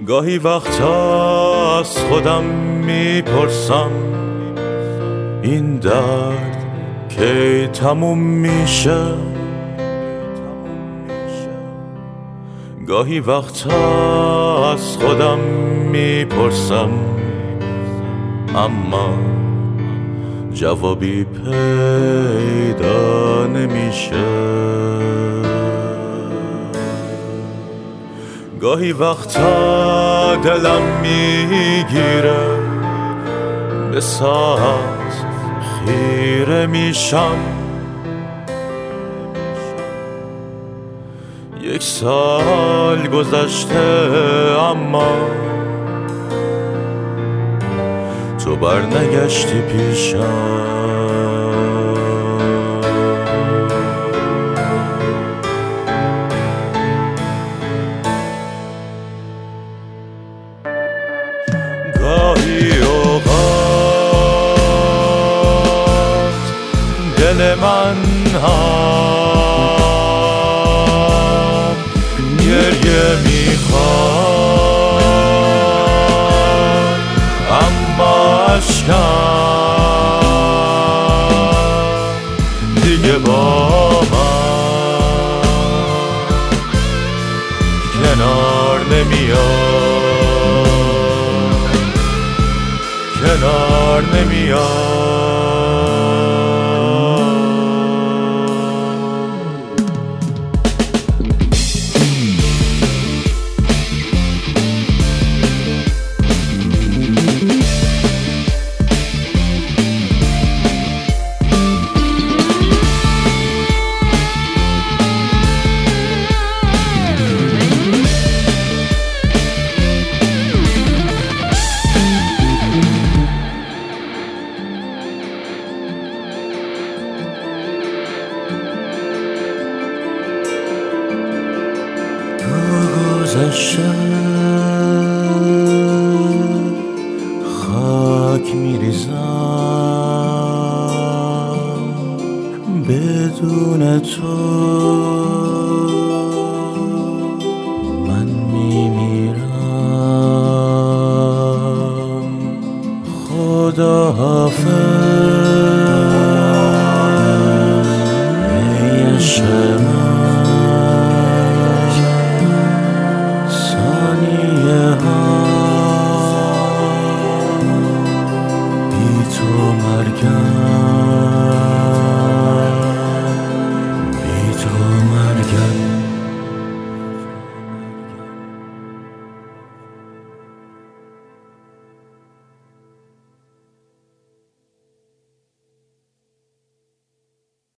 گاهی وقتا از خودم میپرسم این درد کی تموم میشه. گاهی وقتا از خودم میپرسم اما جوابی پیدا نمیشه. گاهی وقتا دلم میگیره به ساعت خیره میشم. 1 سال گذشته اما تو برنگشتی پیشم. گاهی اوقات دل من هم گریه میخواد اما اشکم دیگه با من کنار نمیاد، کنار نمیاد. گذشته خاک میریزم بدون تو من میمیرم. خدا حافظ